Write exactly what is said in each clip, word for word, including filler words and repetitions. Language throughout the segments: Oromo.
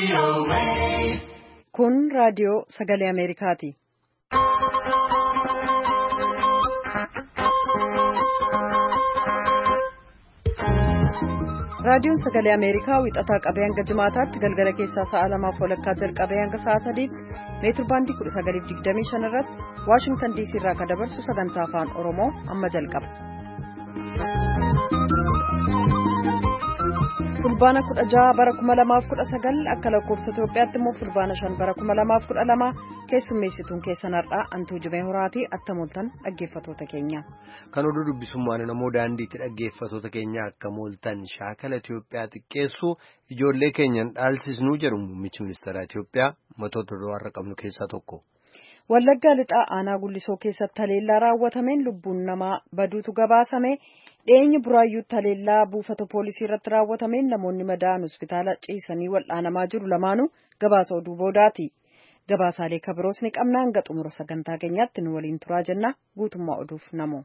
Kun raadiyoo sagalee Ameerikaati. Raadiyoon sagalee Ameerikaa wixataa qabee hanga jimaataatti galgala keessaa sa'a lamaaf walakkaa jalqabee hanga sa'a sadiitti meetir baandii kudha sagaliif digdamii shan irratti Waashingtan diisii irraa kan dabarsu sagantaa afaan Oromoo amma jalqaba. Fulbaana kudha jaha bara kuma lamaaf kudha sagal akka lakkoofsa Itoophiyaatti immoo fulbaana shan bara kuma lamaaf kudha lama keessummeessituun keessan har'aa Antuu Jibee Horaatii attamooltan dhaggeeffatoota keenya. Kan oduu dubbisummaan namoo daandiitti dhaggeeffatoota keenya akka mooltan shaakala Itoophiyaa xiqqeessuu ijoollee keenyan dhaalsisnuu jedhu muummichi ministeera Itoophiyaa matoota warra qabnu keessaa tokko. Wallaggaa lixaa aanaa Gullisoo keessatti haleellaa raawwatameen lubbuun namaa baduutu gabaasame. Dheenyi buraayyuutti haleellaa buufata poolisii irratti raawwatameen namoonni madaa'an hospitaala ciisanii wal'aanamaa jiru lamaanuu gabaasa oduu boodaati. Gabaasaalee kabiroos ni qabna hanga xumura sagantaa keenyaatti nu waliin turaa jenna guutummaa oduuf namoo.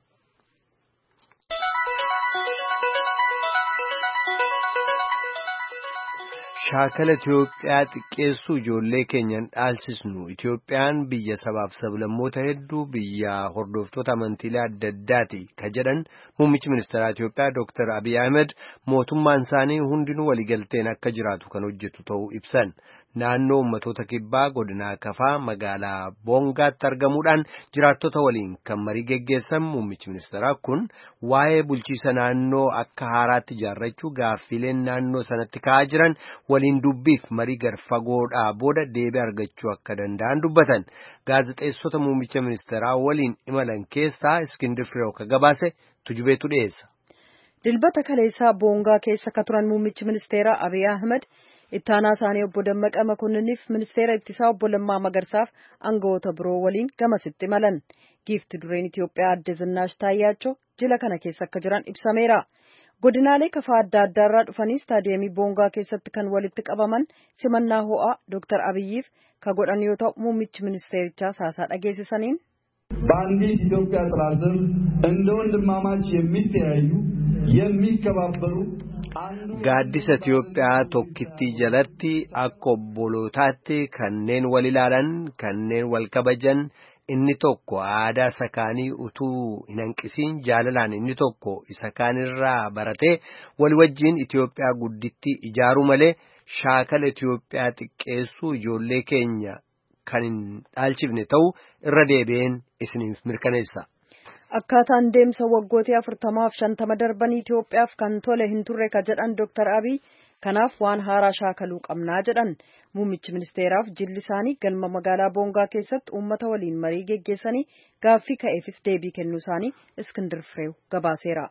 Shaakala Itoophiyaa xiqqeessuu ijoollee keenyan dhaalsisnu Itoophiyaan biyya sabaaf sablammoota hedduu biyya hordoftoota amantiilee adda addaati ka jedhan muummichi ministeera Itoophiyaa Dooktar Abiy Ahmed mootummaan isaanii hundinuu waliigalteen akka jiraatu kan hojjetu ta'uu ibsan. Naannoo ummatoota kibbaa godinaa Kafaa magaalaa Boongaatti argamuudhaan jiraattota waliin kan marii geggeessan muummichi ministeeraa kun waa'ee bulchiisa naannoo akka haaraatti ijaarrachuu gaaffileen naannoo sanatti ka'aa jiran waliin dubbiif marii garfagoodhaa booda deebii argachuu akka danda'an dubbatan. Gaazexeessota muummicha ministeeraa waliin imalan keessaa Iskindir Fireew ka gabaase tujubeetu dhiyeessa. Dilbata kaleessaa Boongaa keessa ka turan muummichi ministeeraa Abiy Ahmed ittaanaa isaanii obbo Dammaqa Makonniniif ministeera ittisaa obbo Lammaa Magarsaaf aangawoota biroo waliin gamasitti imalan. Giifti dureen Itoophiyaa adde Zinnaash Taayyaachoo jila kana keessa akka jiran ibsameera. Godinaalee Kafaa adda addaarraa dhufanii istaadiyeemii Boongaa keessatti kan walitti qabaman simannaa ho'aa Dooktar Abiyyiif ka godhan yoo ta'u muummichi ministeerichaa haasaa dhageessisaniin በአንዲት ኢትዮጵያ ጥላ ስር እንደ ወንድማማች የሚተያዩ የሚከባበሩ Gaaddisa Itoophiyaa tokkittii jalatti akka obbolootaatti kanneen wal ilaalan kanneen wal kabajan inni tokko aadaa isa kaanii utuu hin hanqisiin jaalalaan inni tokko isa kaanirraa baratee wal wajjiin Itoophiyaa guddittii ijaaruu malee shaakala Itoophiyaa xiqqeessuu ijoollee keenya kan hin dhaalchifne ta'uu irra deebi'een isiniif mirkaneessa. Akkaataan deemsa waggootii afurtamaaf shantama darbanii Itoophiyaaf kan tole hin turre ka jedhan Dooktar Abiy kanaaf waan haaraa shaakaluu qabnaa jedhan. Muummichi ministeeraaf jilli isaanii galma magaalaa Boongaa keessatti uummata waliin marii geggeessanii gaaffii ka'eefis deebii kennuu isaanii Iskindir Fireew gabaaseera.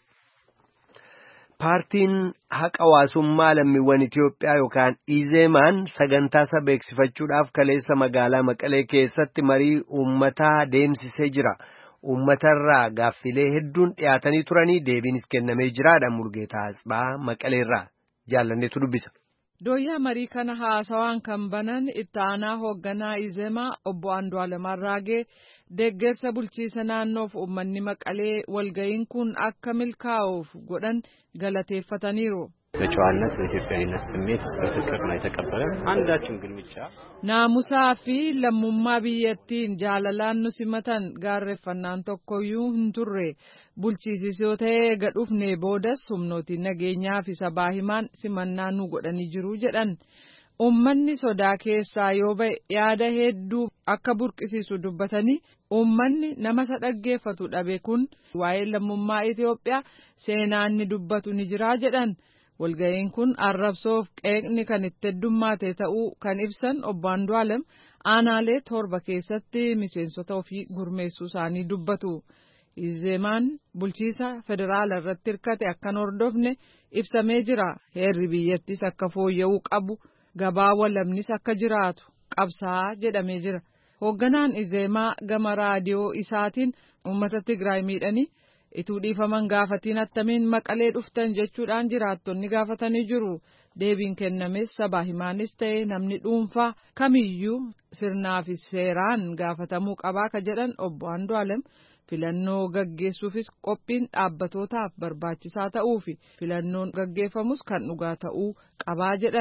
Paartiin haqa hawaasummaa lammiiwwan Itoophiyaa yookaan Izeemaan sagantaa isaa beeksifachuudhaaf kaleessa magaalaa Maqalee keessatti marii uummataa deemsisee jira. Uummatarraa gaaffilee hedduun dhiyaatanii turanii deebiinis kennamee jiraadha. Murgeetaa Asbaa Maqaleerraa jaallanneetu dubbisa. Dooyyaa marii kana haasawaan kan banan itti aanaa hoogganaa Izeemaa obbo Andu'aalem Arraagee deeggarsa bulchiisa naannoof uummanni Maqalee walga'iin kun akka milkaa'uuf godhan galateeffataniiru. በጨዋነት በኢትዮጵያዊነት ስሜት በፍቅር ነው የተቀበለው አንዳችን ግን ብቻ naamusaa fi lammummaa biyyattiin jaalalaan nu simatan gaarreeffannaan tokkoyyuu hin turre bulchiisisoo ta'ee gadhufnee boodas humnootiin nageenyaa fi sabaa himaan simannaa nu godhanii jiru jedhan. Uummanni sodaa keessaa yoo ba'e yaada hedduu akka burqisiisu dubbatanii uummanni nama isa dhaggeeffatu dhabe kun waa'ee lammummaa Itoophiyaa seenaan ni dubbatu ni jira jedhan. Walga'iin kun arrabsoof qeeqni kan itti heddummaate ta'uu kan ibsan obbo Andu'aalem aanaalee torba keessatti miseensota ofii gurmeessuu isaanii dubbatu. Izeemaan bulchiisa federaala irratti hirkate akkan hordofne ibsamee jira. Heerri biyyattis akka fooyya'uu qabu gabaa walabnis akka jiraatu qabsaa jedhamee jira. Hoogganaan Izeemaa gama raadiyoo isaatiin uummata Tigraay miidhanii ituu dhiifaman gaafatiin attamiin Maqalee dhuftan jechuudhaan jiraattonni gaafatanii jiru. Deebiin kennames sabaa himaanis ta'e namni dhuunfaa kamiyyuu sirnaa fi seeraan gaafatamuu qabaa ka jedhan obbo Andu'aalem filannoo gaggeessuufis qophiin dhaabbatootaaf barbaachisaa ta'uu fi filannoon gaggeeffamus kan dhugaa ta'uu qabaa jedhan.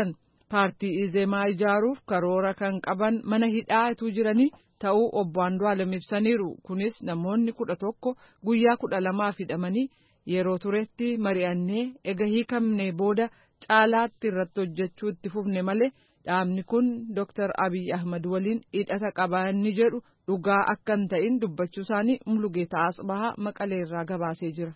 paartii Izemaa ijaaruuf karoora kan qaban mana hidhaatu jiranii ta'uu obbo Andu'aalem ibsaniiru. Kunis namoonni kudha tokko guyyaa kudha lamaaf hidhamanii yeroo turetti mari'annee ega hiikamne booda caalaatti irratti hojjechuu itti fufne malee dhaabni kun Dooktar Abiy Ahmad waliin hidhata qabaanni jedhu dhugaa akka hin ta'in dubbachuu isaanii Mulugeetaa Asbahaa Maqaleerraa gabaasee jira.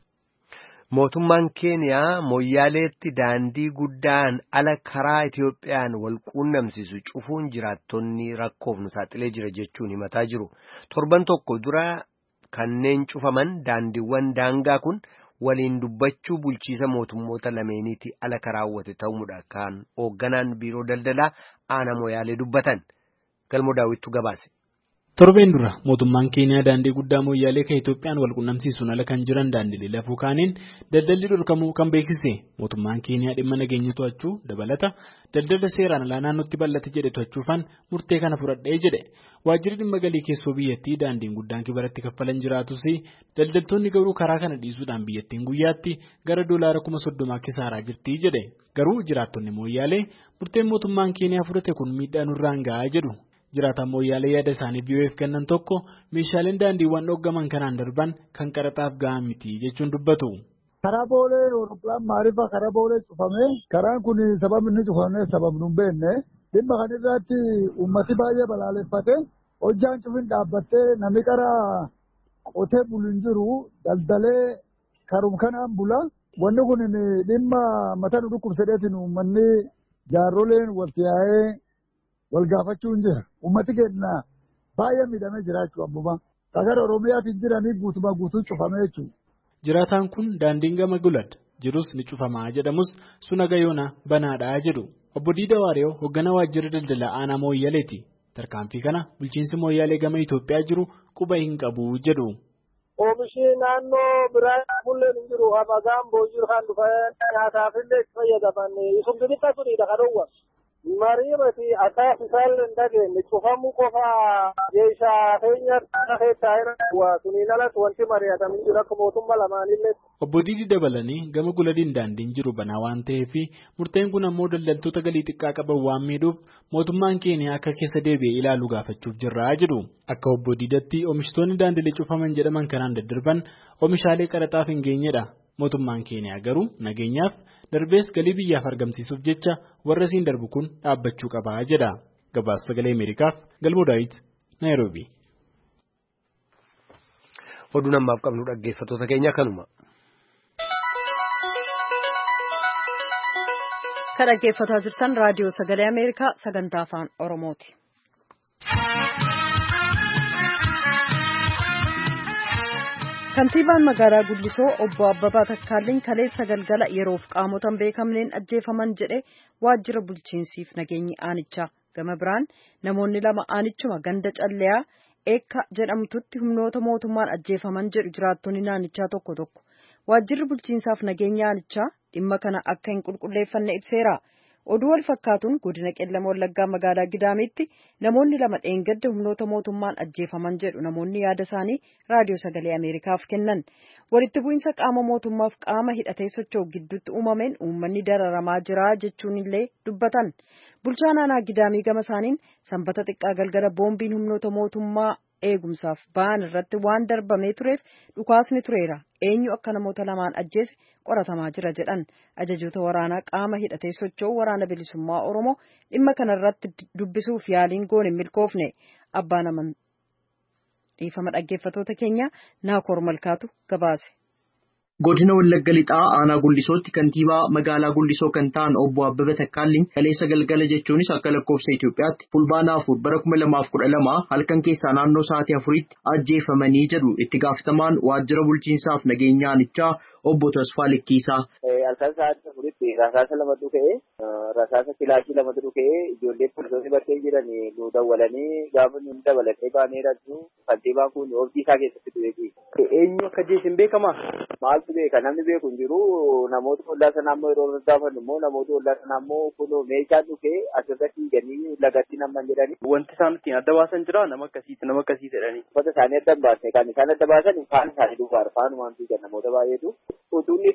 Mootummaan Keeniyaa Moyyaaleetti daandii guddaan ala karaa Itiyoophiyaan wal quunnamsiisu cufuun jiraattonni rakkoof nu saaxilee jira jechuun himataa jiru. Torban tokko dura kanneen cufaman daandiiwwan daangaa kun waliin dubbachuu bulchiisa mootummoota lameeniiti ala karaawwate ta'uudha kan hoogganaan biiroo daldalaa aanaa Moyyaalee dubbatan. Galmoo Daawwittu gabaase. Torbeen dura mootummaan Keeniyaa daandii guddaa Moyyaalee kan Itoophiyaan wal quunnamsiisuun ala kan jiran daandilee lafuu kaaniin daldalli dhorkamuu kan beeksise. Mootummaan Keeniyaa dhimma nageenya to'achuu dabalata daldala seeraan alaa naannootti bal'ate jedhe to'achuufaan murtee kana fudhadhee jedhe. Waajjirri dhimma galii keessoo biyyattii daandiin guddaan kibaratti kaffalan jiraatus daldaltoonni garuu karaa kana dhiisuudhaan biyyattiin guyyaatti gara doolaara kuma soddomaa kisaaraa jirti jedhe. Garuu jiraattonni Moyyaalee murteen mootummaan Keeniyaa fudhate kun miidhaa nurraan gahaa jedhu. Jiraataan Moyyaalee yaada isaanii B B F kennan tokko meeshaaleen daandiiwwan dhoggaman kanaan darban kan qaraxaaf gahan miti jechuun dubbatu. Karaa boolee Awurooppiyaan maariifaa karaa boolee cufame karaan kun sababni inni cufame sababni hin beekne dhimma kan irratti uummati baay'ee balaaleffate hojjaan cufin dhaabbattee namni karaa qotee bulu hin jiru daldalee karum kanaan bula wanni kun dhimma mataa nu dhukkubsadeetiin uummanni jaarroleen walitti yaa'ee wal gaafachuu hin jira. Uummati keenya baay'ee miidhamee jiraachuu abbuma. Sagara Oromiyaatiin jiranii guutumaa guutuu cufamee jechuudha. Jiraataan kun daandiin gama gulad jirus ni cufamaa jedhamus suna gayoona banaadhaa jedhu. Obbo Diida Waariyoo hoogganaa waajjira daldalaa aanaa Moyyaleeti. Tarkaanfii kana bulchiinsi Moyyaalee gama Itoophiyaa jiru quba hin qabu jedhu. Oomishni naannoo biraa fulleen hin jiru. Amagaan boojii kan dhufan nyaataaf illee itti fayyadaman. Isun bibitta sunidha kadhowwa. Mariimati akkaas isaan dhageenye cufamuu qofa jeeshaa keenya keessaa irra suniin alatti wanti mari'atamu jiru akka mootummaa lamaanillee. Obbo Diidi dabalanii gama guladiin daandiin jiru banaa waan ta'eef murteen kun ammoo daldaltoota galii xiqqaa qaban waan miidhuuf mootummaan Keeniyaa akka keessa deebi'ee ilaalu gaafachuuf jirraa jedhu. Akka Obbo Diidatti oomishtoonni daandilee cufaman jedhaman kanaan daddarban oomishaalee qaraxaaf hin geenyedha. Mootummaan Keeniyaa garuu nageenyaaf darbees galii biyyaaf argamsiisuuf jecha warra siin darbu kun dhaabbachuu qabaa jedha. Gabaasa Sagalee Ameerikaaf Galmoo Daawit Naayiroobii. Oduu namaaf qabnu dhaggeeffattoota keenya kanuma. Kan dhaggeeffataa jirtan raadiyoo Sagalee Ameerikaa sagantaa afaan Oromooti. Kantiibaan magaalaa Guddisoo obbo Abbabaa Takkaalliin kaleessa galgala yeroof qaamotan beekamneen ajjeefaman jedhe waajjira bulchiinsiif nageenyi aanichaa. Gama biraan namoonni lama aanichuma ganda calleyaa eekka jedhamtutti humnoota mootummaan ajjeefaman jedhu jiraattonni naannichaa tokko tokko. Waajjirri bulchiinsaaf nageenya aanichaa dhimma kana akka hin qulqulleeffanne ibseera. Oduu wal fakkaatuun godina Qellama Wallaggaa magaalaa Gidaamitti namoonni lama dheengadda humnoota mootummaan ajjeefaman jedhu namoonni yaada isaanii raadiyoo Sagalee Ameerikaaf kennan. Walitti bu'iinsa qaama mootummaaf qaama hidhatee socho'u gidduutti uumameen uummanni dararamaa jira jechuun illee dubbatan. Bulchaan aanaa Gidaamii gama isaaniin sanbata xiqqaa galgala boombiin humnoota mootummaa eegumsaaf ba'an irratti waan darbamee tureef dhukaasni tureera. Eenyu akka namoota lamaan ajjeese qoratamaa jira jedhan. Ajajoota waraanaa qaama hidhatee socho'u waraana bilisummaa Oromoo dhimma kanarratti dubbisuuf yaaliin goone milkoofne. Abbaan amantii dhaggeeffattoota keenya Naakoor Malkaatu gabaase. Godina Wallagga Lixaa aanaa Guddisootti kantiibaa magaalaa Guddisoo kan ta'an obbo Abbabaa Takkaalliin kaleessa galgala jechuunis akka lakkoofsa Itoophiyaatti fulbaana afur bara kuma lamaaf kudha lama halkan keessaa naannoo sa'aatii afuritti ajjeefamanii jedhu itti gaafatamaan waajjira bulchiinsaaf nageenya aanichaa obbo Tasfaa Likkiisaa. Halkan sa'aatii afuritti rasaasa lamatu ka'ee rasaasa kilaashii lamatu ka'ee ijoollee poolisoonni bakkee jiran nu dawwalanii gaafa nu dabalatee baanee jirru kantiibaan kun oofii isaa keessatti du'eeti. Eenyu akka jeesin beekamaa? Maaltu beeka namni beeku hin jiru namoota ollaa sanaa ammoo yeroo gaafannu immoo namoota ollaa sanaa ammoo kun meeshaa dhufee asirratti hiiganii lagatti naman jedhani. Wanti isaan ittiin adda baasan jira nama akkasiiti nama akkasii jedhani. Uffata isaanii adda baasne kan isaan adda baasan faana isaanii duubaadha faanumaan fiigan namoota baay'eetu utunni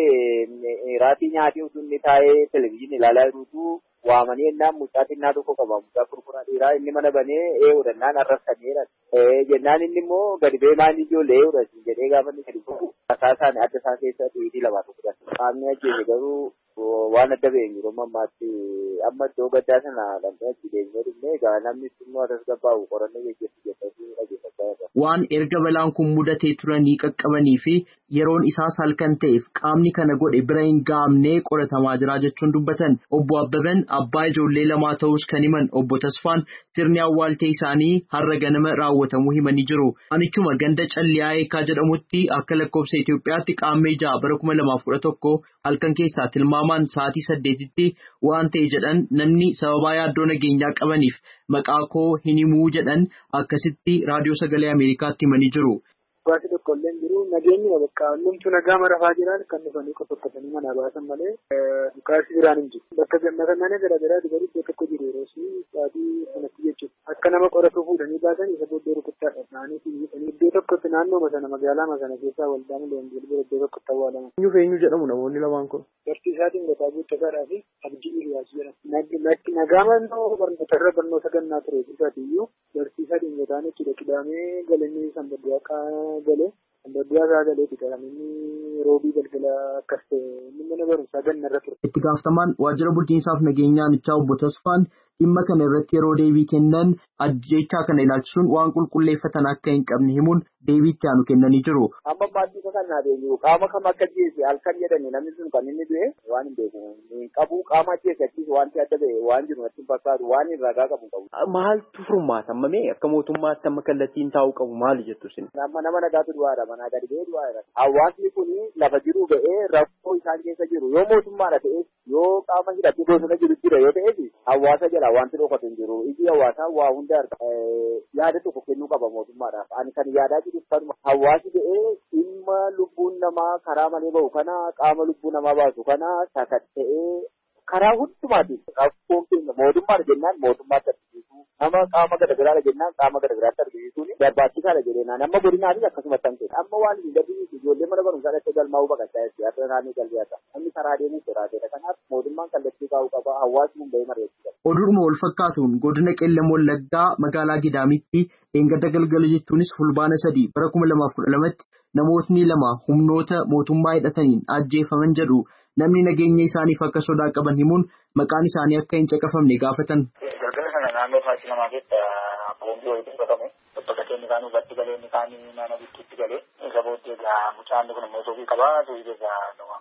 taa'ee raatii nyaatii utunni taa'ee televizyiinii ilaalaa jirutu waamanii ennaan mucaa xinnaa tokko qaba. Mucaa kurkuraa dhiiraa inni mana banee ee'uudhannaan arrabsameera. Jennaan inni immoo gadi beemaan ijoollee ee'uudhaati jedhee gaafa inni gadi bu'u tasaa isaanii adda isaa keessa dhiitii lamaatu fudhan. Qaamni ajjeese garuu waan adda ba'e jiru ammaatti amma iddoo gaddaa sana dhandhee achi deemnee dhufnee egaa namni immoo atas gabbaa'u qorannoo gaggeessu jedhanii dhageeffachaa jira. Waan erga balaan kun mudatee turanii qaqqabanii fi yeroon isaas halkan ta'eef qaamni kana godhe bira hin gaamnee qoratamaa jira jechuun dubbatan obbo Abbaban abbaa ijoollee lamaa ta'us kan himan obbo Tasfaan sirni awwaaltee isaanii har'a ganama raawwatamuu himanii jiru. Anichuma ganda calliyaa eekaa jedhamutti akka lakkoofsa Itoophiyaatti qaammee ja'a bara kuma lamaaf kudha tokko halkan keessaa tilmaamaan sa'aatii saddeetitti waan ta'e jedhan namni sababaa yaaddoo nageenyaa qabaniif maqaa koo hin himuu jedhan akkasitti raadiyoo sagalee Ameerikaatti himanii jiru. Baasii tokko illee jiru nageenyi bakka hundumtuu nagaa marafaa jiran kan dhufanii qoqqofatanii manaa baasan malee dhukaasii biraan hin jiru. Bakka gammatamanii garaagaraa dibarii iddoo tokko jiru yeroo si sa'aatii sanatti jechuudha. Akka nama qoratu fuudhanii baasan isa booddee rukuttaadha. Naanii fi iddoo tokkotti naannoo sana magaalaa sana keessaa waldaan leenjii iddoo tokkotti awwaalaman. Eenyu fi eenyu jedhamu namoonni lamaan kun? Barsiisaatiin Gataa Guuttasaadhaa fi Abdii Iliyaas jedhama. Nagaa mannoo barnootarra barnoota gannaa ture isaatiiyyuu barsiisaatiin Gataan jechuudha. Qidaamee galanii sanbadduuqaa galee sanbadduuqaa galee qidaamee roobii galgala akkas ta'e inni mana barumsaa gannarra ture. Itti gaafatamaan waajjira bulchiinsaaf nageenyaa Anichaa obbo Tasfaan dhimma kana irratti yeroo deebii kennan ajjechaa kana ilaalchisuun waan qulqulleeffatan akka hin qabne himuun deebii itti aanu kennanii jiru. Amma maaddisa kan naa deebi'u qaama kam akka jeese halkan jedhani namni sun kan inni du'e waan hin beeku hin qabu qaama jeese achiis wanti adda ba'e waan jiru natti hin fakkaatu waan hin ragaa qabu qabu. Maaltu furmaata ammamee akka mootummaatti amma kallattiin taa'uu qabu maali jettu sin? Nama nama nagaatu du'aadha manaa gadi ba'ee du'aadha. Hawaasni kun lafa jiru ga'ee rakkoo isaan keessa jiru yoo mootummaadha ta'e yoo qaama hidhatee bosona jiru jira yoo ta'e hawaasa jala wanti dhokatu hin jiru. Iji hawaasaa waa hunda yaada tokko kennuu qaba mootummaadhaaf. Ani kan yaadaa jiru kanuma hawaasi ga'ee dhimma lubbuun namaa karaa malee bahu kana qaama lubbuu namaa baasu kana sakatta'ee karaa hundumaatiin rakkoon keenya mootummaadha jennaan mootummaatti argisiisu nama qaama garagaraadha jennaan qaama garagaraatti argisiisuun barbaachisaadha jedheenaan amma godinaanis akkasumas kan ta'e amma waan hin gadhiisu ijoollee mana barumsaa dhaqee galmaa'uu baqachaa jirti yaada isaanii galbeessa namni karaa deemuu sodaatedha kanaaf mootummaan kallattii kaa'uu qaba hawaasni hundee mareessudha. Oduudhuma wal fakkaatuun godina Qeellam Wallaggaa magaalaa Gidaamitti eeggadda galgala jechuunis fulbaana sadii bara kuma lamaaf kudha lamatti namootni lama humnoota mootummaa hidhataniin ajjeefaman jedhu namni nageenya isaaniif akka sodaa qaban himuun maqaan isaanii akka hin caqafamne gaafatan. Galgala sana naannoo faasii namaa keessa boombii wayii dubbatamu bakka keenya isaanii irratti galee inni isaanii naannoo bittiitti galee isa booddee egaa mucaan kun immoo soofii qabaa soofii egaa nama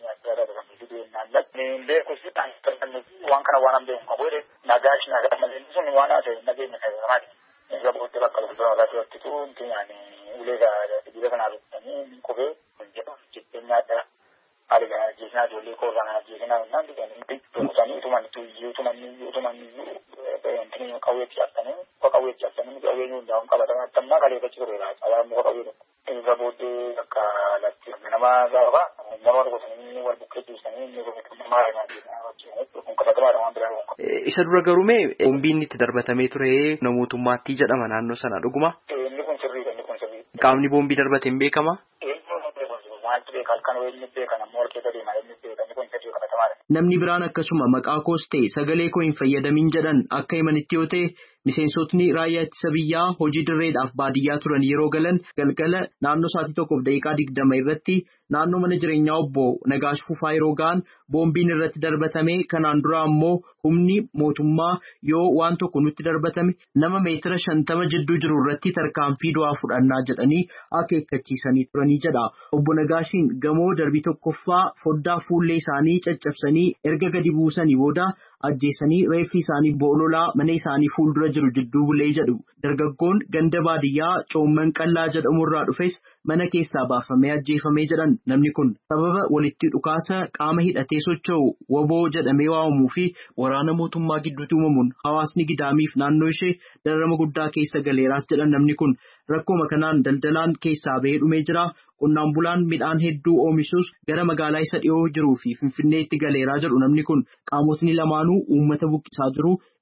waan kana waan an beeku qabu nagaash nagaa malee sun waan haasa'e nageenya fayyadamaati. Isa booddee bakka lubbuun irratti hojjetu wanti yaani ulee biyya kanaa rukkutanii qubee jedhu jetteenyaa adda haala jeesnaa ijoollee koorraa jeesnaa innaan diganii doonusanii utumanni utumanni utumanni wanti qawweetti cabsanii muka qawweetti cabsanii qawwee hundaa'uun qabatamaa tammaa kaleeffachi tureera cabaan muka qawwee tokko. Isa booddee akka latti nama gaafa nama rukutanii wal buqqee jiisanii inni rukutuu maal kun qabatamaadha waan biraa. Isa dura garuumee boombiin itti darbatamee ture namootummaatti jedhama naannoo sana dhuguma. Inni kun sirriidha inni kun sirriidha. Qaamni boombii darbate hin beekama. Maaltu beeka halkan wayii beeka namni wal keessa deemaa inni beeka inni kun sirrii qabatamaadha. Namni biraan akkasuma maqaa koos ta'e sagalee koo hin fayyadamin jedhan akka himanitti yoo ta'e miseensotni raayyaa ittisa biyyaa hojii dirreedhaaf baadiyyaa turan yeroo galan galgala naannoo sa'aatii tokkoof daqiiqaa digdama irratti naannoo mana jireenyaa obbo Nagaash Fufaa yeroo ga'an boombiin irratti darbatame kanaan dura ammoo humni mootummaa yoo waan tokko nutti darbatame nama meetira shantama jidduu jiru irratti tarkaanfii du'aa fudhannaa jedhanii akeekkachiisanii turanii jedha. Obbo Nagaashiin gamoo darbii tokkoffaa foddaa fuullee isaanii caccabsanii erga gadi buusanii booda ajjeesanii reeffi isaanii boololaa mana isaanii fuuldura jiru jidduu bulee jedhu. Dargaggoon ganda baadiyyaa Coomman Qallaa jedhamu irraa dhufes mana keessaa baafamee ajjeefamee jedhan namni kun sababa walitti dhukaasa qaama hidhatee socho'u waboo jedhamee waamamuu fi waraana mootummaa gidduutti uumamuun hawaasni Gidaamiif naannoo ishee dararama guddaa keessa galeeraas jedhan namni kun rakkoo kanaan daldalaan keessaa bahee dhumee jira. Qonnaan bulaan midhaan hedduu oomishuus gara magaalaa isa dhiyoo jiruu fi Finfinneetti galeeraa jedhu namni kun qaamotni lamaanuu uummata buqqisaa jiru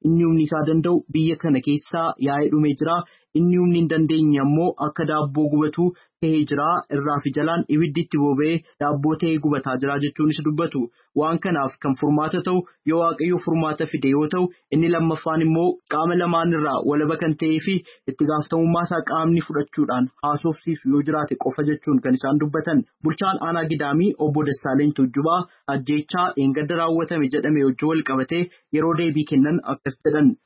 inni humni isaa danda'u biyya kana keessaa yaa'ee dhumee jira. Inni humni hin dandeenye ammoo akka daabboo gubatu ta'ee jira. Irraa fi jalaan ibiddi itti boba'ee daabboo ta'ee gubataa jira jechuunis dubbatu. Waan kanaaf kan furmaata ta'u yoo waaqayyo furmaata fide yoo ta'u, inni lammaffaan immoo qaama lamaan irraa walaba kan ta'ee fi itti gaafatamummaa isaa qaamni fudhachuudhaan haasofsiisu yoo jiraate qofa jechuun kan isaan dubbatan. Bulchaan aanaa Gidaamii obbo Dassaaleny Tuujjubaa ajjeechaa dheengadda raawwatame jedhame wajjin wal qabatee yeroo deebii kennan akkas jedhan.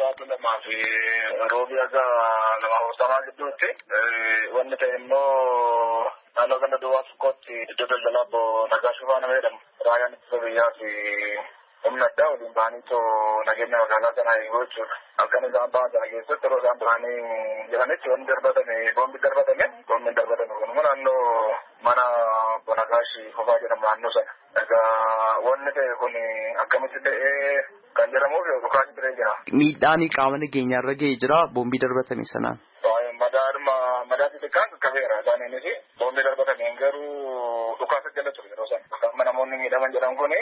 Roobi aga nama hoosamaa gidduutti wanni ta'e immoo naannoo ganda duwwaa tokkotti iddoo daldalaa obbo Nagaashuu Faana jedhamu raayaan ittisa biyyaa fi humna addaa waliin ba'aniitoo nageenya magaalaa sanaa eeguu jechuudha. Halkan isaan ba'an sana keessatti yeroo isaan ba'anii jiranitti wanni darbatame boombi darbatame boombi darbatame kunimmoo naannoo mana obbo Nagaashii Fufaa jedhamu naannoo sana. Egaa wanni ta'e kun akkamitti ta'ee kan jedhamuuf dhukaasni turee jira. Miidhaan qaama nageenyaa irra ga'ee jira boombii darbatame sanaan. Madaadhuma madaa xixiqqaan qaqqabeera isaaniinis boombii darbatameen garuu dhukaasa jala ture yeroo sana. Amma namoonni miidhaman jedhan kun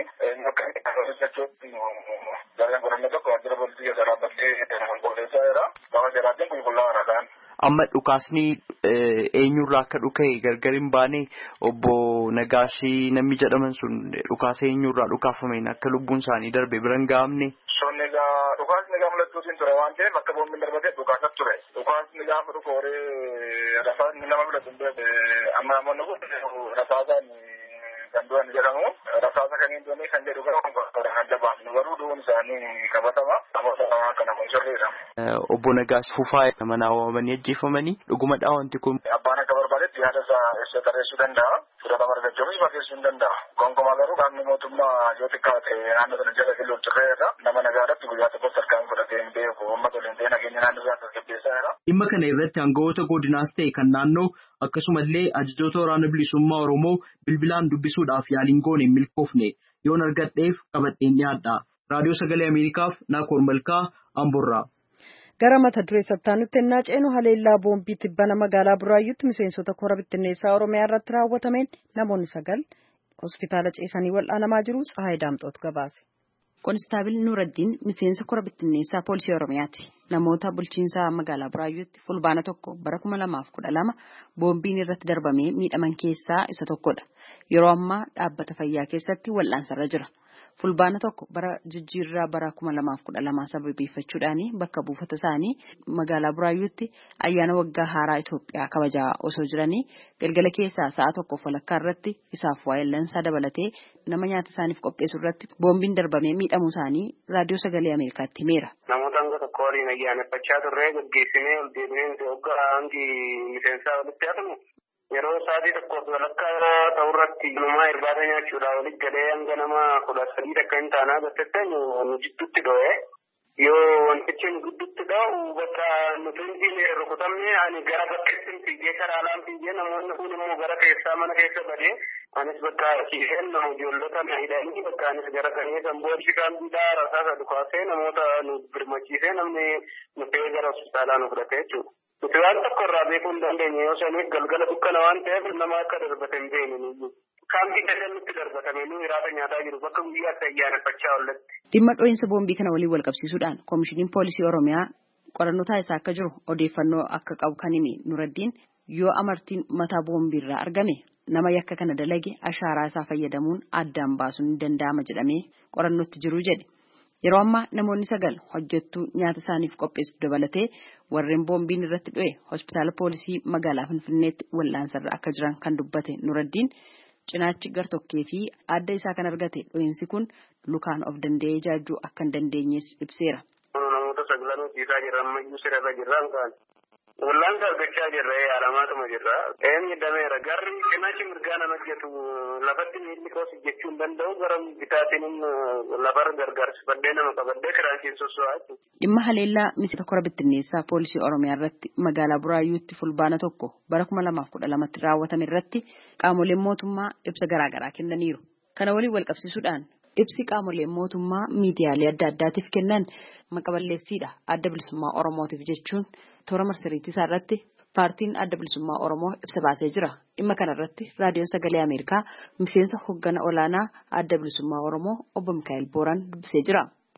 jechuutti gareen godhanne tokko waajjira poolisii keessa dhaabbattee qulqulleessaa jira. Gaafa jiraattiin qulqullaa'aa ragaan. Amma dhukaasni eenyurraa akka dhuka'e gargar hin baane obbo Nagaashii namni jedhaman sun dhukaasa eenyurraa dhukaafameen akka lubbuun isaanii darbe bira hin gahamne. Sonni egaa dhukaasni gaafa lattuutiin ture waan ta'eef akka boombiin darbatee dhukaasatu ture. Dhukaasni gaafa dhukooree rasaasni nama filatu hin beeku. Amma namoonni kun rasaasaan kan du'an jedhamu rasaasa kaniin du'anii kan jedhu gara konkolaataa kan dabaafnu garuu du'uun isaanii qabatama. Namoota lamaa kana kun sirriidha. Obbo Nagaashii Fufaa mana waamanii ajjeefamanii dhugumadhaa wanti kun. Abbaan akka barbaadetti yaada isaa ibsa tarreessuu danda'a. Fudhatama argachuufis barreessuu hin danda'a. Gonkumaa garuu qaamni mootummaa yoo xiqqaate naannoo sana jala filuuf turreedha. Nama nagaadhaatti guyyaa tokkotti harkaan fudhatee hin beeku. Uummata waliin ta'ee nageenya naannoo isaa tasgabbeessaadha. Dhimma kana irratti aangawoota godinaas ta'e kan naannoo akkasumallee ajajoota waraana bilisummaa Oromoo bilbilaan dubbisuudhaaf yaaliin goone hin milkoofne yoon argadheef qabadheen dhiyaadha. Raadiyoo Sagalee Ameerikaaf Naakoor Malkaa Amborraa. Gara mata duree sattaanutti ennaa ceenu haleellaa boombii tibbana magaalaa Buraayyuutti miseensota kora bittinneessaa Oromiyaa irratti raawwatameen namoonni sagal hospitaala ceesanii wal'aanamaa jiru. Tsahaay Daamxoot gabaase. Konistaabil Nuuraddiin miseensa kora bittinneessaa poolisii Oromiyaati. Namoota bulchiinsa magaalaa Buraayyuutti fulbaana tokko bara kuma lamaaf kudha lama boombiin irratti darbamee miidhaman keessaa isa tokkodha. Yeroo ammaa dhaabbata fayyaa keessatti wal'aansarra jira. Fulbaana tokko bara jijjiirraa bara kuma lamaaf kudha lamaa sababeeffachuudhaan bakka buufata isaanii magaalaa Buraayyuutti ayyaana waggaa haaraa Itoophiyaa kabajaa osoo jiranii galgala keessaa sa'a tokkoof walakkaa irratti isaaf waa'ellansaa dabalatee nama nyaata isaaniif qopheessu irratti boombiin darbamee miidhamuu isaanii raadiyoo sagalee Ameerikaatti himeera. Namoota hanga tokko waliin ayyaaneffachaa turre gaggeessinee ol deebinee waggaa hangi miseensaa walitti haatamu. Yeroo sa'aatii tokkoof walakkaa ta'urratti namaa irbaata nyaachuudhaan walitti galee hanga nama kudha sadii akka hin taanaa gasettan nu jidduutti dho'ee yoo wantichi nu gidduutti dho'u bakka nuti hin rukutamne ani gara bakkeetti fiigee karaa alaan fiigee namoonni kun immoo gara keessaa mana keessa badee anis bakka siifeen nama ijoollota na hidhanii bakka anis gara kanii kan booddi kan bidaa rasaasa dhukaasee namoota nu birmachiisee namni nu fe'ee gara hospitaalaa nu fudhatee jechuudha. Nuti waan tokko irraa beekuu hin dandeenye yoo saniif galgala dukkana waan ta'eef nama akka darbatan beeknu. Kaambii daldalatti darbatame nu hiraata nyaataa jiru bakka guyyaatti ayyaaneffachaa oolletti. Dhimma dho'iinsa boombii kana waliin wal qabsiisuudhaan koomishiniin poolisii Oromiyaa qorannoo taasisaa akka jiru odeeffannoo akka qabu kan hime Nuraddiin yoo amartiin mataa boombiirraa argame nama yakka kana dalage ashaaraa isaa fayyadamuun addaan baasuun ni danda'ama jedhamee qorannootti jiru jedhe. Yeroo ammaa namoonni sagal hojjettuu nyaata isaaniif qopheessu dabalatee warreen boombiin irratti dho'e hospitaala poolisii magaalaa Finfinneetti wal'aansarra akka jiran kan dubbate Nuraddiin cinaachi gartokkee fi adda isaa kan argate dho'iinsi kun lukaan of danda'ee jaajuu akka hin dandeenyees ibseera. Namoota sagalan hojjetaa jiran ammayyuu sirarra jirran kaan wal'aansa argachaa jirra yaadamaatuma jirra. Eenyu dameera garri cinaachi mirgaan hojjetu lafatti miilli koos jechuu hin danda'u gara bitaatiin lafarra gargaarsifadhee nama qabadhee kiraanchiin soso'aa jechuudha. Dhimma haleellaa miseensa kora bittinneessaa poolisii Oromiyaa irratti magaalaa Buraayyuutti fulbaana tokko bara kuma lamaaf kudha lamatti raawwatame irratti qaamoleen mootummaa ibsa garaagaraa kennaniiru. Kana waliin wal qabsiisuudhaan ibsi qaamoleen mootummaa miidiyaalee adda addaatiif kennan maqaballeessiidha adda bilisummaa Oromootiif jechuun toora marsariitii isaa irratti paartiin adda bilisummaa Oromoo ibsa baasee jira. Dhimma kana irratti raadiyoon sagalee Ameerikaa miseensa hoggana olaanaa adda bilisummaa Oromoo obbo Mikaa'el Booraan dubbisee jira.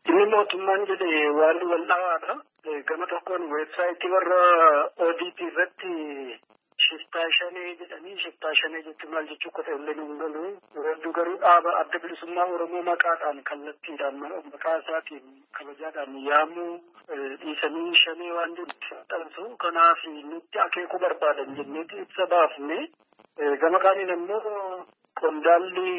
Inni mootummaan jedhe waan wal dhawaadha. Gama tokkoon weebsaayitii warra O D P irratti shiftaa shanee jedhanii shiftaa shanee jechuun maal jechuu akka ta'e illee nu hin galu. Hedduu garuu dhaaba adda bilisummaa Oromoo maqaadhaan kallattiidhaan maqaa isaatiin kabajaadhaan yaamuu dhiisanii shanee waan jedhu kanaaf nutti akeekuu barbaadan jenneeti ibsa baafne. Gama kaaniin immoo qondaalli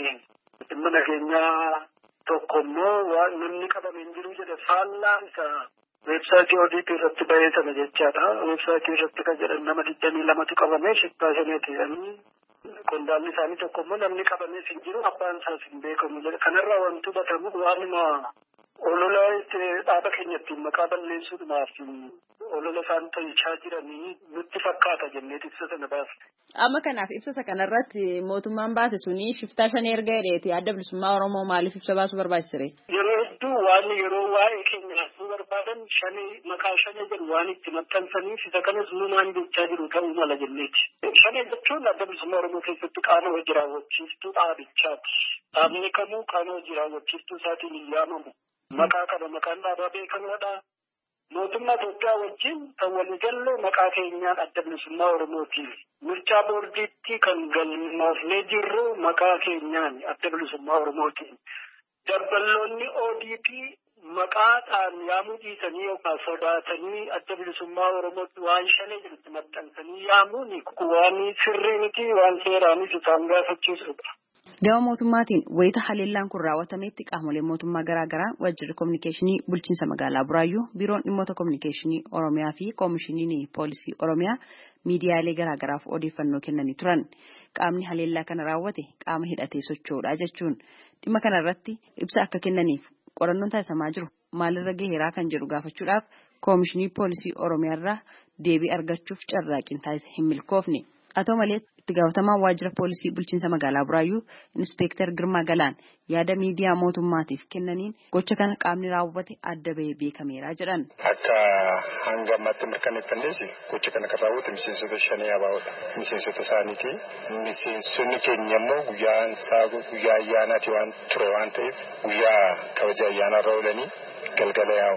dhimma nageenyaa tokko immoo waan namni qabame hin jiru jedhe faallaa isa weebsaayitii O D P irratti bahee sana jechaadha. Weebsaayitii irratti kan jedhan nama digdamii lamatu qabame shiftaa shaneeti jedhanii qondaalli isaanii tokko immoo namni qabamees hin jiru abbaan isaas hin beekamu jedhe. Kanarraa wanti hubatamu waanuma olola dhaaba keenyatti maqaa balleessuudhaaf olola isaan tolchaa jiranii nutti fakkaata jenneeti ibsa sana baafte. Amma kanaaf ibsa kanarratti mootummaan baase suni shiftaa shanee erga jedheeti adda bilisummaa Oromoo maaliif ibsa baasuu barbaachisire? Yeroo hedduu waan yeroo waa'ee keenyaaf barbaadan shanii maqaa shanii jedhu waan itti maxxansaniif isa kanas numaan jechaa jiru ta'uu mala jenneeti. Shanii jechuun adda bilisummaa Oromoo keessatti qaama hojii raawwachiiftuu dhaabichaati. Dhaabni kamuu qaama hojii raawwachiiftuu isaatiin hin yaamamu. Maqaa qaba maqaan dhaabaa beekamaadha. Mootummaa Itoophiyaa wajjin kan waliigalle maqaa keenyaan adda bilisummaa Oromooti. Mircaa boordiitti kan galmoofnee jirru maqaa keenyaan adda bilisummaa Oromooti. Dabballoonni O D P maqaadhaan yaamuu dhiisanii yookaan sodaatanii adda bilisummaa Oromootti waan shanee jedhutti maxxansanii yaamuun waan sirrii miti waan seeraanis isaan gaafachiisudha. Gama mootummaatiin wayita haleellaan kun raawwatametti qaamoleen mootummaa garaa garaa waajjirri kominikeeshinii bulchiinsa magaalaa Buraayyuu biiroon dhimmoota kominikeeshinii Oromiyaa fi koomishiniin poolisii Oromiyaa miidiyaalee garaa garaaf odeeffannoo kennanii turan. Qaamni haleellaa kana raawwate qaama hidhatee socho'uudha jechuun dhimma kana irratti ibsa akka kennaniif qorannoon taasifamaa jiru maalirra gaheeraa kan jedhu gaafachuudhaaf koomishinii poolisii Oromiyaa irraa deebii argachuuf carraaqqiin taasise hin milkoofne. Haa ta'u malee itti gaafatamaan waajjira poolisii bulchiinsa magaalaa Buraayyuu Inspektar Girmaa Galaan yaada miidiyaa mootummaatiif kennaniin gocha kana qaamni raawwate adda bahee beekameera jedhan. Akka hanga ammaatti mirkaneeffannes gocha kana kan raawwate miseensota shanii abaa'oodha. Miseensota isaaniiti. Miseensonni keenya immoo guyyaan isaa guyyaa ayyaanaati waan ture waan ta'eef guyyaa kabaja ayyaanarra oolanii galgala yaa'u.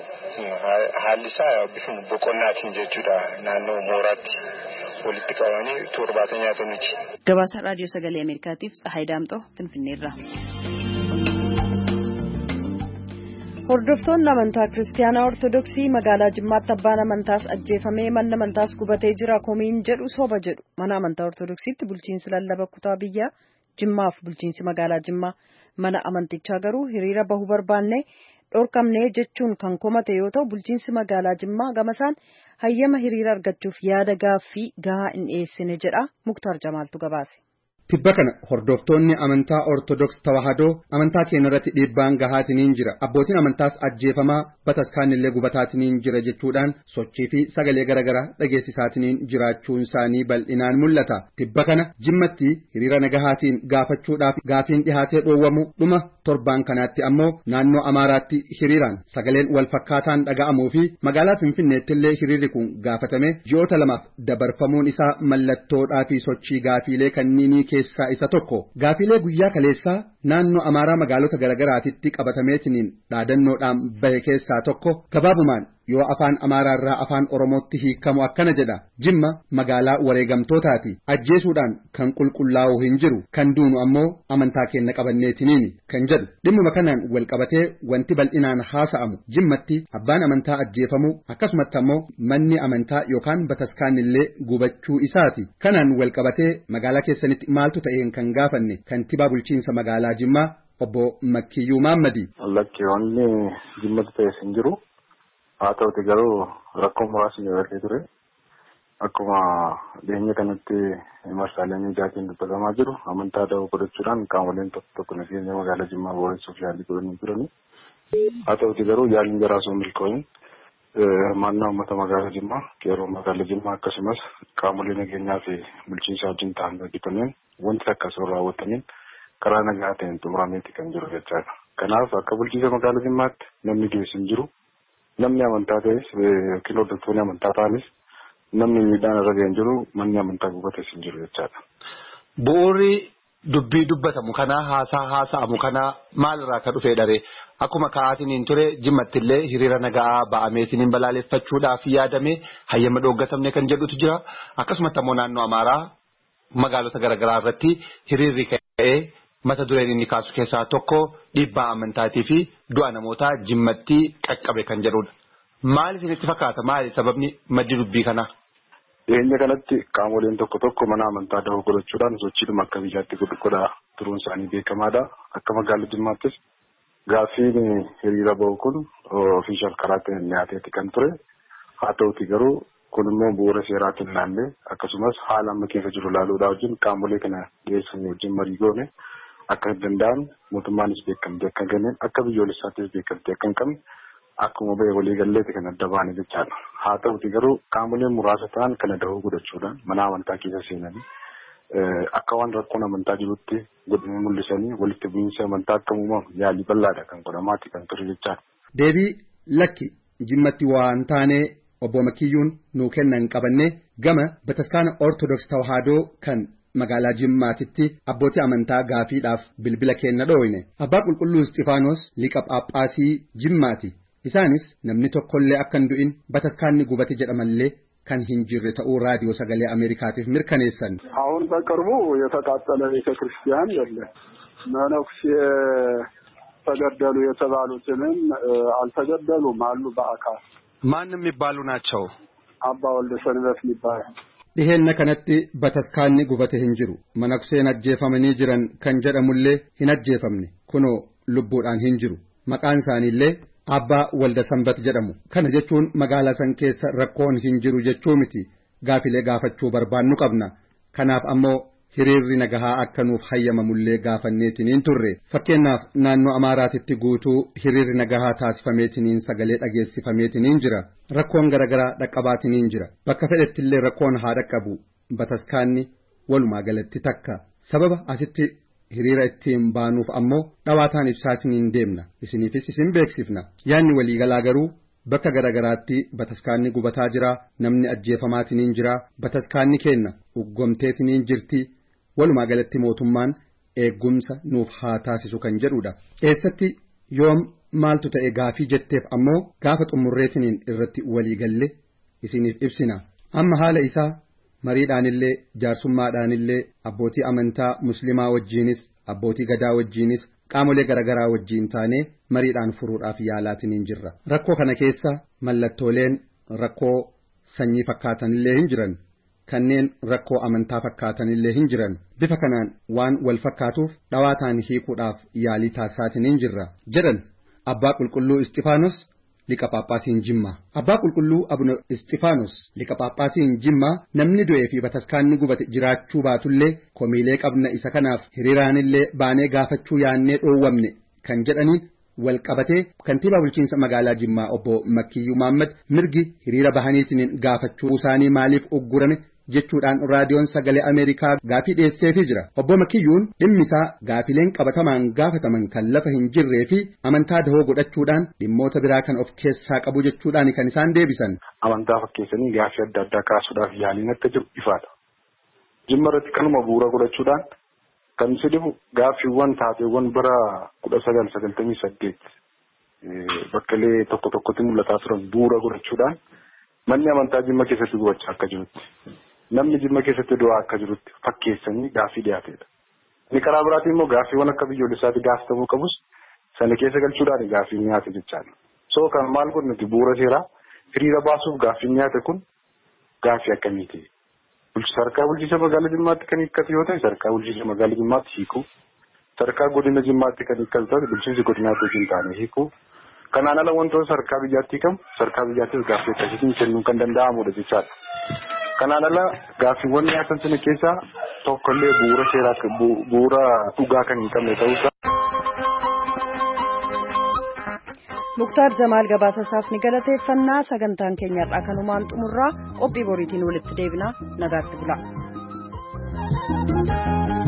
Haalli isaa bifuma boqonnaatiin jechuudha naannoo mooraatti. walitti qabanii torbaata nyaatanuti. Gabaasa raadiyoo sagalee Ameerikaatiif Tsahaay Daamxoo Finfinneerraa. Hordoftoonni amantaa Kiristaanaa Ortodoksii magaalaa Jimmaatti abbaan amantaas ajjeefamee manni amantaas gubatee jira komiin jedhu soba jedhu. Mana amantaa Ortodoksiitti bulchiinsi lallaba kutaa biyyaa Jimmaaf bulchiinsi magaalaa Jimmaa mana amantichaa garuu hiriira bahuu barbaanne dhorkamnee jechuun kan komate yoo ta'u bulchiinsi magaalaa Jimmaa gamasaan hayyama hiriira argachuuf yaada gaaffii gahaa hin dhiyeessine jedha. Muktaar Jamaaltu gabaase. Tibba kana hordoftoonni amantaa Ortodoks Tawaahidoo amantaa keenya irratti dhiibbaan gahaatiniin jira. Abbootiin amantaas ajjeefamaa bataskaanillee gubataatiniin jira jechuudhaan sochii fi sagalee garaagaraa dhageessisaatiniin jiraachuun isaanii bal'inaan mul'ata. Tibba kana Jimmatti hiriira nagahaatiin gaafachuudhaaf gaafiin dhihaatee dhoowwamu dhuma torbaan kanaatti ammoo naannoo Amaaraatti hiriiraan sagaleen wal fakkaataan dhaga'amuu fi magaalaa Finfinneetti illee hiriirri kun gaafatame ji'oota lamaaf dabarfamuun isaa mallattoodhaa fi sochii gaafiilee kanniinii keessaa isa tokko. Gaafiilee guyyaa kaleessaa naannoo Amaaraa magaalota garaagaraatitti qabatameetiniin dhaadannoodhaan bahe keessaa tokko gabaabumaan yoo afaan Amaaraarraa afaan Oromootti hiikamu akkana jedha. Jimma magaalaa wareegamtootaati. Ajjeesuudhaan kan qulqullaa'u hin jiru kan duunu ammoo amantaa keenya qabanneetiniin kan jedhu. Dhimma kanaan wal qabatee wanti bal'inaan haasa'amu Jimmatti abbaan amantaa ajjeefamu akkasumatti ammoo manni amantaa yookaan bataskaanillee gubachuu isaati. Kanaan wal qabatee magaalaa keessanitti maaltu ta'een kan gaafanne kantiibaa bulchiinsa magaalaa Jimmaa obbo Makkiyyuu Maammadi. Lakki wanni Jimmatti ta'es hin jiru. Haa ta'uti garuu rakkoo muraasni agartee ture. Akkuma dhiyeenya kanatti marsaalee miidiyaatiin dubbatamaa jiru amantaa da'oo godhachuudhaan qaamoleen tokko tokko nageenya magaalaa Jimmaa boreessuuf yaalii godhanii turani. Haa ta'uti garuu yaaliin jaraa osoo milkooyin hirmaannaa uummata magaalaa Jimmaa qeerroo magaalaa Jimmaa akkasumas qaamolee nageenyaa fi bulchiinsa wajjin ta'an hojjetameen wanti akka osoo raawwataniin karaa nagaa ta'een xumurameeti kan jiru jechaadha. Kanaaf akka bulchiinsa magaalaa Jimmaatti namni geessu hin jiru. Namni amantaa ta'es yookiin hordoftoonni amantaa ta'anis namni miidhaan irra ga'een jiru manni amantaa gubates hin jiru jechaadha. Bu'uurri dubbii dubbatamu kana haasaa haasa'amu kana maalirraa akka dhufee dharee akkuma kaa'atiin ture jimmattillee hiriira nagaa ba'ameetiin balaaleffachuudhaaf yaadame hayyama dhooggatamne kan jedhutu jira akkasumatti ammoo naannoo Amaaraa magaalota garaagaraa irratti hiriirri ka'ee mata dureen inni kaasu keessaa tokko dhiibbaa amantaatii fi du'a namootaa jimmatti qaqqabe kan jedhudha. Maal isinitti fakkaata? Maali sababni maddi dubbii kanaa? Dhiyeenya kanatti qaamoleen tokko tokko mana amantaa dahoo godhachuudhaan sochiidhuma akka biyyaatti godhaa turuun isaanii beekamaadha. Akka magaalaa Jimmaattis gaaffiin hiriira bahu kun ofiishal karaa ta'een dhiyaateetti kan ture. Haa ta'uti garuu kun immoo bu'uura seeraatiin ilaallee akkasumas haala amma keessa jiru ilaaluudhaa wajjin qaamolee kana dhiyeessan wajjin marii goone akka danda'an mootummaanis beekamtee akka hin kenneen akka biyyoolessaattis beekamtee akka hin qabne akkuma ba'e waliigalleeti kan adda baane jechaadha. Haa ta'uti garuu qaamoleen muraasa ta'an kana dahoo godhachuudhaan mana amantaa keessa seenanii akka waan rakkoon amantaa jirutti godhanii mul'isanii walitti bu'iinsa amantaa akka uumamu yaalii bal'aadha kan godhamaati kan ture jechaadha. Deebii lakki jimmatti waan taanee obbo Makiyyuun nuu kennan qabanne gama bataskaana Ortodoks Tawaahidoo kan magaalaa Jimmaatitti abbootii amantaa gaafiidhaaf bilbila kenna dhooyne. Abbaa Qulqulluu Isxifaanos liqa Phaaphaasii Jimmaati. Isaanis namni tokkollee akka hin du'in bataskaanni gubate jedhamallee kan hin jirre ta'uu raadiyoo sagalee Ameerikaatiif mirkaneessan. አሁን በቅርቡ የተቃጠለ ቤተክርስቲያን የለም። መነኩሴ ተገደሉ የተባሉትንም አልተገደሉም አሉ በአካል። ማን የሚባሉ ናቸው? አባ ወልደ ሰንበት የሚባሉ dhiheenya kanatti bataskaanni gubate hin jiru manakseen ajjeefamanii jiran kan jedhamullee hin ajjeefamne kunoo lubbuudhaan hin jiru maqaan isaaniillee abbaa walda sanbat jedhamu kana jechuun magaalaa san keessa rakkoon hin jiru jechuu miti gaafilee gaafachuu barbaannu qabna kanaaf ammoo hiriirri nagahaa akka nuuf hayyamamullee gaafanneetiniin turre fakkeenyaaf naannoo Amaaraatitti guutuu hiriirri nagahaa taasifameetiniin sagalee dhageessifameetiniin jira rakkoon garagaraa dhaqqabaatiniin jira bakka fedhettillee rakkoon haa dhaqqabu bataskaanni walumaa galatti takka sababa asitti hiriira ittiin baanuuf ammoo dhawaataan ibsaatiniin deemna isiniifis isin beeksifna yaanni waliigalaa garuu bakka garagaraatti bataskaanni gubataa jira namni ajjeefamaatiniin jira bataskaanni kenna uggomteetiniin jirti walumaa galatti mootummaan eeggumsa nuuf haa taasisu kan jedhudha. Eessatti yoom maaltu ta'e gaafii jetteef ammoo gaafa xumurreetiniin irratti waliigalle isiniif ibsina. Amma haala isaa mariidhaanillee jaarsummaadhaanillee abbootii amantaa muslimaa wajjiinis abbootii gadaa wajjiinis qaamolee garagaraa wajjiin taanee mariidhaan furuudhaaf yaalaatiniin jirra. Rakkoo kana keessa mallattooleen rakkoo sanyii fakkaatanillee hin jiran. Kanneen rakkoo amantaa fakkaatanillee hin jiran bifa kanaan waan wal fakkaatuuf dhawaataan hiikuudhaaf yaalii taasisaatiniin jirra jedhan abbaa qulqulluu Isxifaanos liqa Phaaphaasiin Jimmaa. Abbaa qulqulluu Abuna Isxifaanos liqa Phaaphaasiin Jimmaa namni du'ee fi bataskaanni gubate jiraachuu baatullee komiilee qabna isa kanaaf hiriiraanillee baanee gaafachuu yaannee dhoowwamne kan jedhaniin wal qabatee kantiibaa bulchiinsa magaalaa Jimmaa obbo Makiyyuu Mahammad mirgi hiriira bahaniitiin gaafachuu isaanii maaliif uggurame jechuudhaan raadiyoon sagalee Ameerikaa gaafii dhiyeesseefii jira. Obbo Makiyyuun dhimmi isaa gaafileen qabatamaan gaafataman kan lafa hin jirree fi amantaa dahoo godhachuudhaan dhimmoota biraa kan of keessaa qabu jechuudhaan kan isaan deebisan. Amantaa fakkeessanii gaafii adda addaa kaasuudhaaf yaaliin akka jiru ifaadha. Jimma irratti kanuma bu'uura godhachuudhaan kan si dhibu gaaffiiwwan taateewwan bara kudha sagal sagaltamii saddeet bakkalee tokko tokkotti mul'ataa turan bu'uura godhachuudhaan manni amantaa Jimma keessatti gubachaa akka jirutti. Namni Jimma keessatti du'aa akka jirutti fakkeessanii gaafii dhiyaateedha. Inni karaa biraatiin immoo gaaffiiwwan akka biyyoolessaatti gaafatamuu qabus sana keessa galchuudhaan gaafii dhiyaate jechaadha. So kan maal godhunuti bu'uura seeraa hiriira baasuuf gaafii dhiyaate kun gaafii akkamiiti? Sarkaa bulchiinsa magaalaa Jimmaatti kan hiikkatu yoo ta'e sarkaa bulchiinsa magaalaa Jimmaatti hiikuu. Sarkaa godina Jimmaatti kan hiikkatu ta'e bulchiinsi godinaatti wajjin taane hiikuu. Kanaan ala wantoota sarkaa biyyaatti hiikamu sarkaa biyyaattis gaafii akkasiitiin kennuun kan danda'amudha jechaadha. Kanaan ala gaaffiiwwan dhiyaatan sana keessaa tokkollee bu'uura seeraa bu'uura dhugaa kan hin qabne ta'uusaa. Muktaar Jamaal gabaasa isaaf ni galateeffannaa sagantaan keenyarraa kanumaan xumurraa qophii boriitiin walitti deebina nagaatti bula.